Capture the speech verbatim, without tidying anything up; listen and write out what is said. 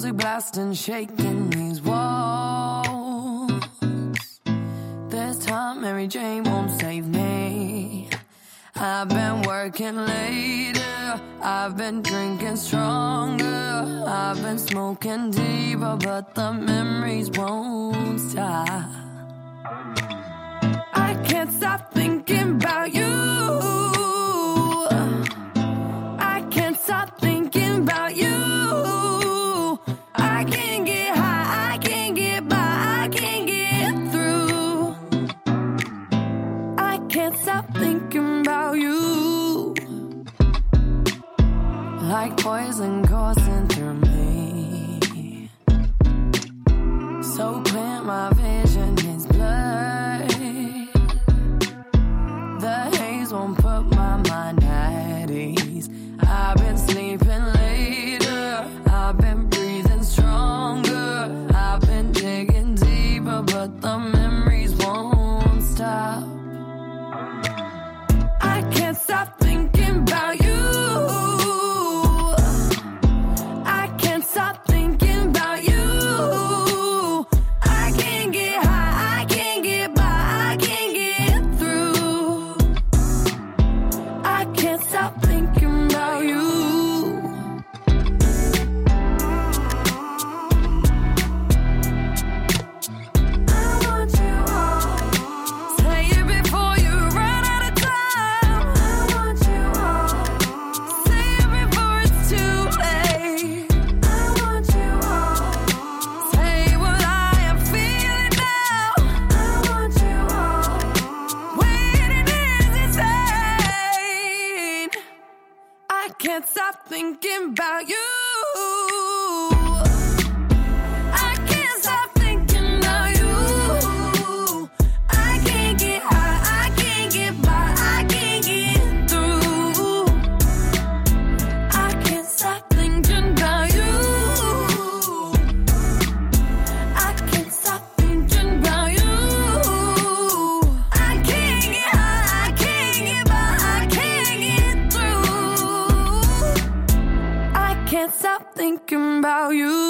music blasting, shaking these walls. This time Mary Jane won't save me. I've been working later, I've been drinking stronger, I've been smoking deeper, but the memories won't stop. I can't stop thinking about you. I can't stop thinking about you. I can't get high, I can't get by, I can't get through. I can't stop thinking about you. Like poison coursing through me, so clear my vision is blurred. The haze won't put my mind at ease. I've been sleeping later, I've been breathing stronger, I've been digging deeper, but the memories won't stop. I can't stop thinking about you. I can't stop thinking about you. I can't get high, I can't get by, I can't get through. I can't stop thinking about you. I want you all. Say it before you run out of time. I want you all. Say it before it's too late. I want you all. Say what I am feeling now. I want you all. Waiting is insane. I can't stop thinking about you. I can't stop thinking about you. I can't get high, I can't get by, I can't get through. I can't stop thinking about you. I can't stop thinking about you. I can't get high, I can't get by, I can't get through. I can't stop thinking about you.